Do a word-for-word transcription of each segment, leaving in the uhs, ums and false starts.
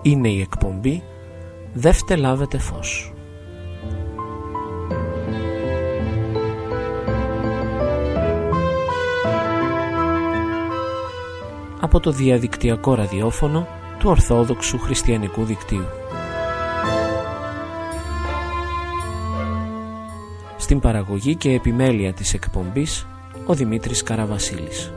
είναι η εκπομπή «Δεύτε λάβετε φως». Από το διαδικτυακό ραδιόφωνο του Ορθόδοξου Χριστιανικού Δικτύου. Στην παραγωγή και επιμέλεια της εκπομπής ο Δημήτρης Καραβασίλης.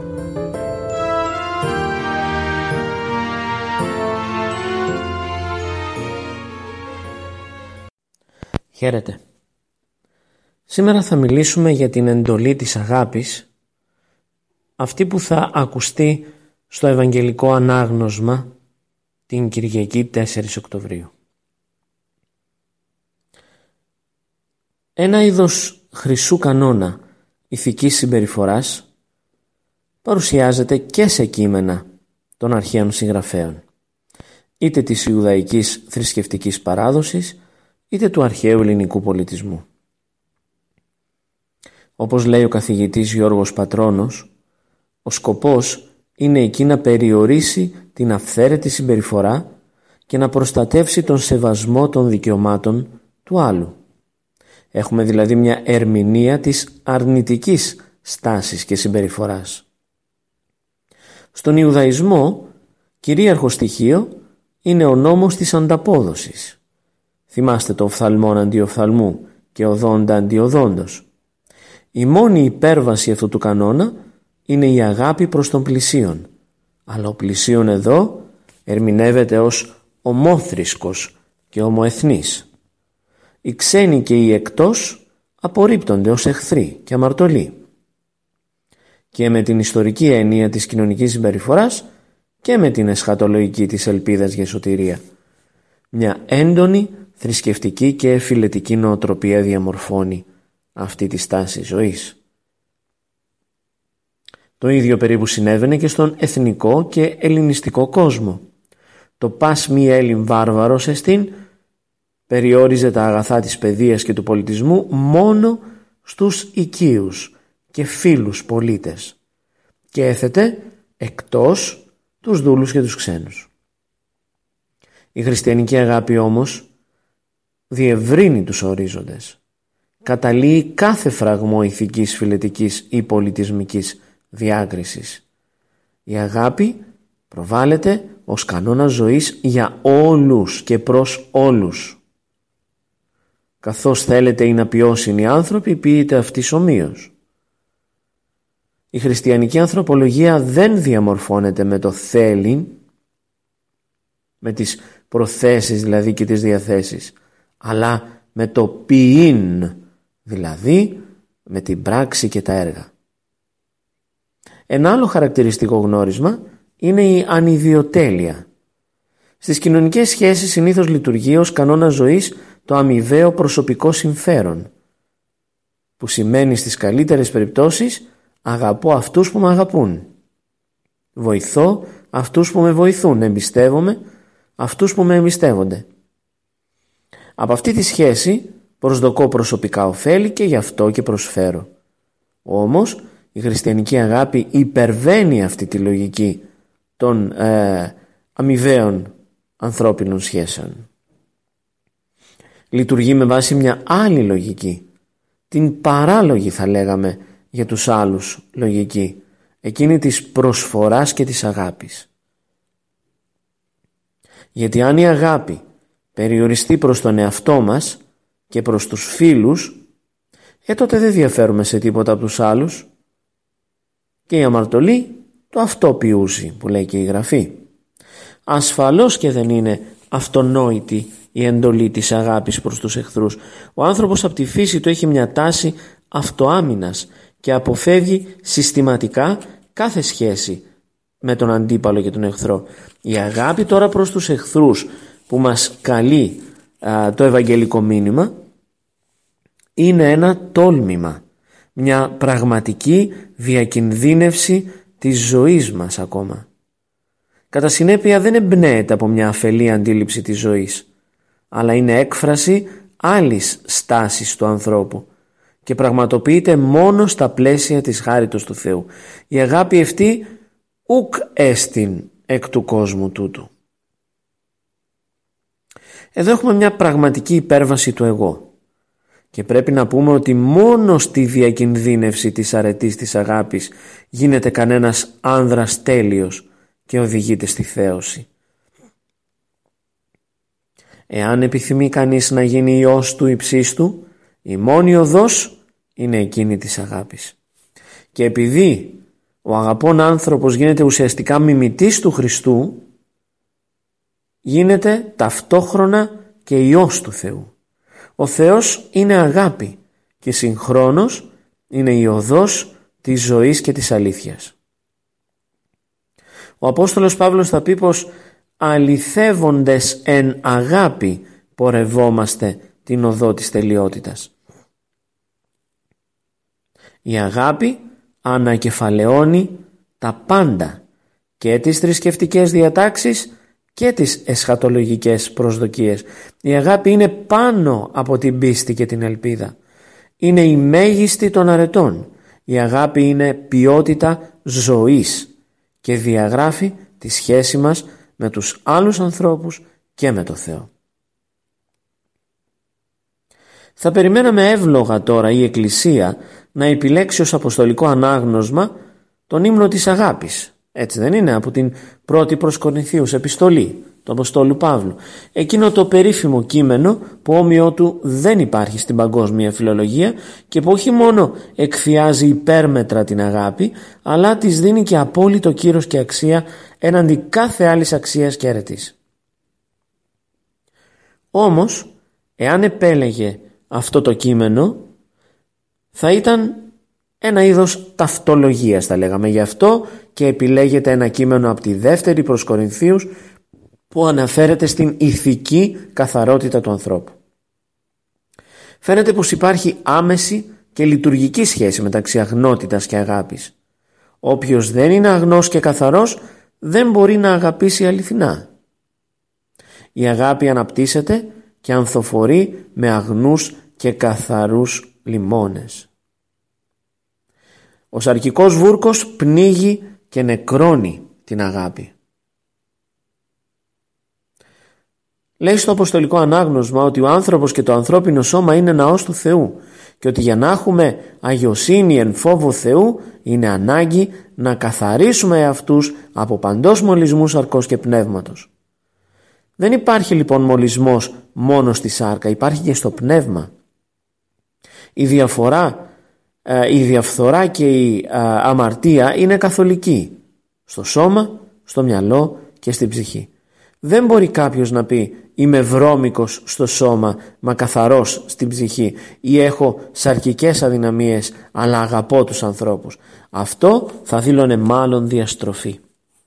Χαίρετε. Σήμερα θα μιλήσουμε για την εντολή της αγάπης, αυτή που θα ακουστεί στο Ευαγγελικό Ανάγνωσμα την Κυριακή τέσσερις Οκτωβρίου. Ένα είδος χρυσού κανόνα ηθικής συμπεριφοράς παρουσιάζεται και σε κείμενα των αρχαίων συγγραφέων, είτε της Ιουδαϊκής θρησκευτικής παράδοσης, είτε του αρχαίου ελληνικού πολιτισμού. Όπως λέει ο καθηγητής Γιώργος Πατρώνος, ο σκοπός είναι εκεί να περιορίσει την αυθαίρετη συμπεριφορά και να προστατεύσει τον σεβασμό των δικαιωμάτων του άλλου. Έχουμε δηλαδή μια ερμηνεία της αρνητικής στάσης και συμπεριφοράς. Στον Ιουδαϊσμό, κυρίαρχο στοιχείο είναι ο νόμος της ανταπόδοσης. Θυμάστε το οφθαλμόν αντί οφθαλμού και οδόντα αντί οδόντος. Η μόνη υπέρβαση αυτού του κανόνα είναι η αγάπη προς τον πλησίον. Αλλά ο πλησίον εδώ ερμηνεύεται ως ομόθρησκος και ομοεθνής. Οι ξένοι και οι εκτός απορρίπτονται ως εχθροί και αμαρτωλοί. Και με την ιστορική έννοια της κοινωνικής συμπεριφοράς και με την εσχατολογική της ελπίδας για σωτηρία. Μια έντονη θρησκευτική και φιλετική νοοτροπία διαμορφώνει αυτή τη στάση ζωής. Το ίδιο περίπου συνέβαινε και στον εθνικό και ελληνιστικό κόσμο. Το πας μη Έλλην βάρβαρος εστίν περιόριζε τα αγαθά της παιδείας και του πολιτισμού μόνο στους οικείους και φίλους πολίτες και έθετε εκτός τους δούλους και τους ξένους. Η χριστιανική αγάπη όμως διευρύνει τους ορίζοντες, καταλύει κάθε φραγμό ηθικής, φιλετικής ή πολιτισμικής διάκρισης. Η αγάπη προβάλλεται ως κανόνα ζωής για όλους και προς όλους. Καθώς θέλετε ή να ποιώσουν οι άνθρωποι, ποιείται αυτής ομοίως. Η χριστιανική ανθρωπολογία δεν διαμορφώνεται με το θέλει, με τις προθέσεις δηλαδή και τις διαθέσεις, αλλά με το ποιήν, δηλαδή με την πράξη και τα έργα. Ένα άλλο χαρακτηριστικό γνώρισμα είναι η ανιδιοτέλεια. Στις κοινωνικές σχέσεις συνήθως λειτουργεί ως κανόνα ζωής το αμοιβαίο προσωπικό συμφέρον, που σημαίνει στις καλύτερες περιπτώσεις αγαπώ αυτούς που με αγαπούν, βοηθώ αυτούς που με βοηθούν, εμπιστεύομαι αυτούς που με εμπιστεύονται. Από αυτή τη σχέση προσδοκώ προσωπικά ωφέλη και γι' αυτό και προσφέρω. Όμως η χριστιανική αγάπη υπερβαίνει αυτή τη λογική των ε, αμοιβαίων ανθρώπινων σχέσεων. Λειτουργεί με βάση μια άλλη λογική, την παράλογη θα λέγαμε για τους άλλους λογική, εκείνη της προσφοράς και της αγάπης. Γιατί αν η αγάπη περιοριστεί προς τον εαυτό μας και προς τους φίλους, ε, τότε δεν διαφέρουμε σε τίποτα από τους άλλους. Και η αμαρτωλή το αυτό ποιούσει που λέει και η Γραφή. Ασφαλώς και δεν είναι αυτονόητη η εντολή της αγάπης προς τους εχθρούς. Ο άνθρωπος από τη φύση του έχει μια τάση αυτοάμυνας και αποφεύγει συστηματικά κάθε σχέση με τον αντίπαλο και τον εχθρό. Η αγάπη τώρα προς τους εχθρούς που μας καλεί α, το Ευαγγελικό μήνυμα είναι ένα τόλμημα, μια πραγματική διακινδύνευση της ζωής μας ακόμα. Κατά συνέπεια δεν εμπνέεται από μια αφελή αντίληψη της ζωής, αλλά είναι έκφραση άλλης στάσης του ανθρώπου και πραγματοποιείται μόνο στα πλαίσια της χάριτος του Θεού. Η αγάπη αυτή ουκ έστιν εκ του κόσμου τούτου. Εδώ έχουμε μια πραγματική υπέρβαση του εγώ. Και πρέπει να πούμε ότι μόνο στη διακινδύνευση της αρετής της αγάπης γίνεται κανένας άνδρας τέλειος και οδηγείται στη θέωση. Εάν επιθυμεί κανείς να γίνει ιός του υψίστου, η μόνη οδός είναι εκείνη της αγάπης. Και επειδή ο αγαπών άνθρωπος γίνεται ουσιαστικά μιμητής του Χριστού, γίνεται ταυτόχρονα και ιός του Θεού. Ο Θεός είναι αγάπη και συγχρόνως είναι η οδός της ζωής και της αλήθειας. Ο Απόστολος Παύλος θα πει πως αληθεύοντες εν αγάπη πορευόμαστε την οδό της τελειότητας. Η αγάπη ανακεφαλαιώνει τα πάντα, και τις θρησκευτικές διατάξεις και τις εσχατολογικές προσδοκίες. Η αγάπη είναι πάνω από την πίστη και την ελπίδα. Είναι η μέγιστη των αρετών. Η αγάπη είναι ποιότητα ζωής και διαγράφει τη σχέση μας με τους άλλους ανθρώπους και με το Θεό. Θα περιμέναμε εύλογα τώρα η Εκκλησία να επιλέξει ως αποστολικό ανάγνωσμα τον ύμνο της αγάπης. Έτσι δεν είναι, από την πρώτη προς Κορινθίους επιστολή του Αποστόλου Παύλου. Εκείνο το περίφημο κείμενο που όμοιο του δεν υπάρχει στην παγκόσμια φιλολογία και που όχι μόνο εκφιάζει υπέρμετρα την αγάπη, αλλά της δίνει και απόλυτο κύρος και αξία έναντι κάθε άλλης αξίας και αρετής. Όμως, εάν επέλεγε αυτό το κείμενο, θα ήταν ένα είδος ταυτολογίας, θα λέγαμε. Γι' αυτό και επιλέγεται ένα κείμενο από τη δεύτερη προς Κορινθίους που αναφέρεται στην ηθική καθαρότητα του ανθρώπου. Φαίνεται πως υπάρχει άμεση και λειτουργική σχέση μεταξύ αγνότητας και αγάπης. Όποιος δεν είναι αγνός και καθαρός δεν μπορεί να αγαπήσει αληθινά. Η αγάπη αναπτύσσεται και ανθοφορεί με αγνούς και καθαρούς λιμώνες. Ο σαρκικός βούρκος πνίγει και νεκρώνει την αγάπη. Λέει στο αποστολικό ανάγνωσμα ότι ο άνθρωπος και το ανθρώπινο σώμα είναι ναός του Θεού και ότι για να έχουμε αγιοσύνη εν φόβο Θεού είναι ανάγκη να καθαρίσουμε αυτούς από παντός μολυσμού σαρκός και πνεύματος. Δεν υπάρχει λοιπόν μολυσμός μόνο στη σάρκα, υπάρχει και στο πνεύμα. Η διαφορά η διαφθορά και η αμαρτία είναι καθολική στο σώμα, στο μυαλό και στην ψυχή. Δεν μπορεί κάποιος να πει είμαι βρώμικος στο σώμα μα καθαρός στην ψυχή ή έχω σαρκικές αδυναμίες αλλά αγαπώ τους ανθρώπους. Αυτό θα δήλωνε μάλλον διαστροφή.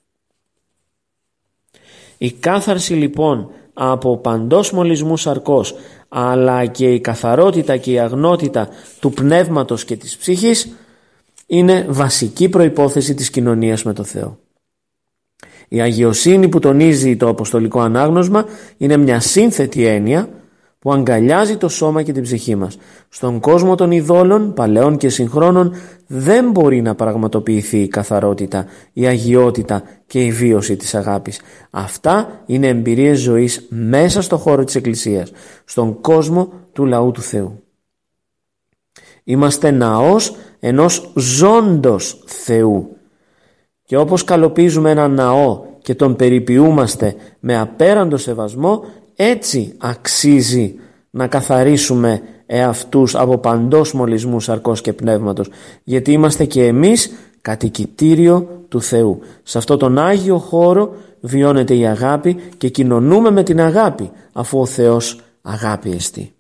Η κάθαρση λοιπόν από παντός μολυσμού σαρκός αλλά και η καθαρότητα και η αγνότητα του πνεύματος και της ψυχής είναι βασική προϋπόθεση της κοινωνίας με το Θεό. Η αγιοσύνη που τονίζει το αποστολικό ανάγνωσμα είναι μια σύνθετη έννοια που αγκαλιάζει το σώμα και την ψυχή μας. Στον κόσμο των ειδόλων, παλαιών και συγχρόνων, δεν μπορεί να πραγματοποιηθεί η καθαρότητα, η αγιότητα και η βίωση της αγάπης. Αυτά είναι εμπειρίες ζωής μέσα στο χώρο της Εκκλησίας, στον κόσμο του λαού του Θεού. Είμαστε ναός ενός ζώντος Θεού. Και όπως καλοπίζουμε ένα ναό και τον περιποιούμαστε με απέραντο σεβασμό, έτσι αξίζει να καθαρίσουμε εαυτούς από παντός μολυσμού σαρκός και πνεύματος, γιατί είμαστε και εμείς κατοικητήριο του Θεού. Σε αυτόν τον Άγιο χώρο βιώνεται η αγάπη και κοινωνούμε με την αγάπη, αφού ο Θεός αγάπη εστί.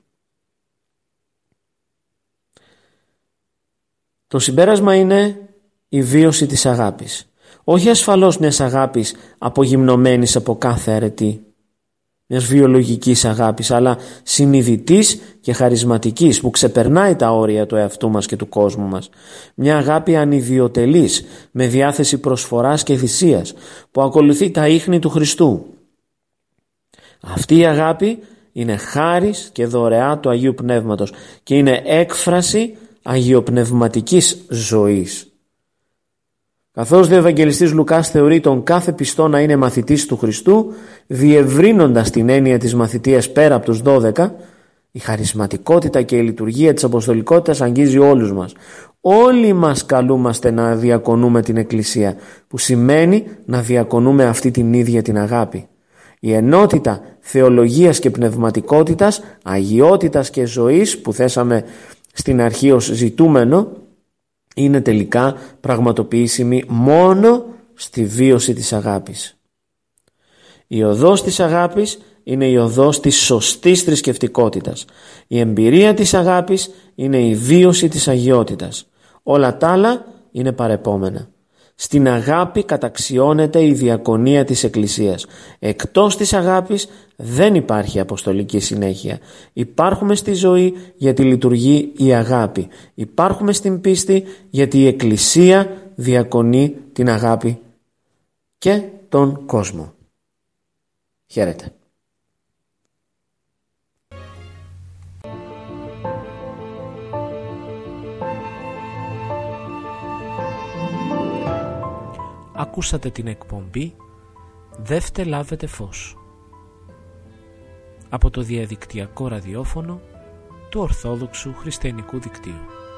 Το συμπέρασμα είναι η βίωση της αγάπης. Όχι ασφαλώς μιας αγάπης απογυμνωμένης από κάθε αρετή, μιας βιολογικής αγάπης, αλλά συνειδητής και χαρισματικής που ξεπερνάει τα όρια του εαυτού μας και του κόσμου μας. Μια αγάπη ανιδιοτελής, με διάθεση προσφοράς και θυσίας, που ακολουθεί τα ίχνη του Χριστού. Αυτή η αγάπη είναι χάρις και δωρεά του Αγίου Πνεύματος και είναι έκφραση αγιοπνευματικής ζωής. Καθώς ο Ευαγγελιστής Λουκάς θεωρεί τον κάθε πιστό να είναι μαθητής του Χριστού, διευρύνοντας την έννοια της μαθητείας πέρα από τους δώδεκα, η χαρισματικότητα και η λειτουργία της αποστολικότητας αγγίζει όλους μας. Όλοι μας καλούμαστε να διακονούμε την Εκκλησία, που σημαίνει να διακονούμε αυτή την ίδια την αγάπη. Η ενότητα θεολογίας και πνευματικότητας, αγιότητας και ζωής που θέσαμε στην αρχή ως ζητούμενο, είναι τελικά πραγματοποιήσιμη μόνο στη βίωση της αγάπης. Η οδός της αγάπης είναι η οδός της σωστής θρησκευτικότητας. Η εμπειρία της αγάπης είναι η βίωση της αγιότητας. Όλα τα άλλα είναι παρεπόμενα. Στην αγάπη καταξιώνεται η διακονία της Εκκλησίας. Εκτός της αγάπης δεν υπάρχει αποστολική συνέχεια. Υπάρχουμε στη ζωή γιατί λειτουργεί η αγάπη. Υπάρχουμε στην πίστη γιατί η Εκκλησία διακονεί την αγάπη και τον κόσμο. Χαίρετε. Ακούσατε την εκπομπή «Δεύτε λάβετε φως» από το διαδικτυακό ραδιόφωνο του Ορθόδοξου Χριστιανικού Δικτύου.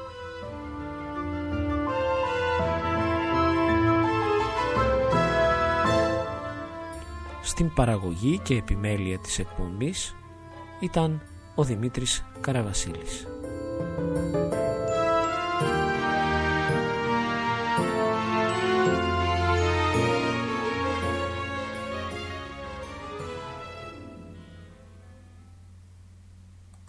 Στην παραγωγή και επιμέλεια της εκπομπής ήταν ο Δημήτρης Καραβασίλης.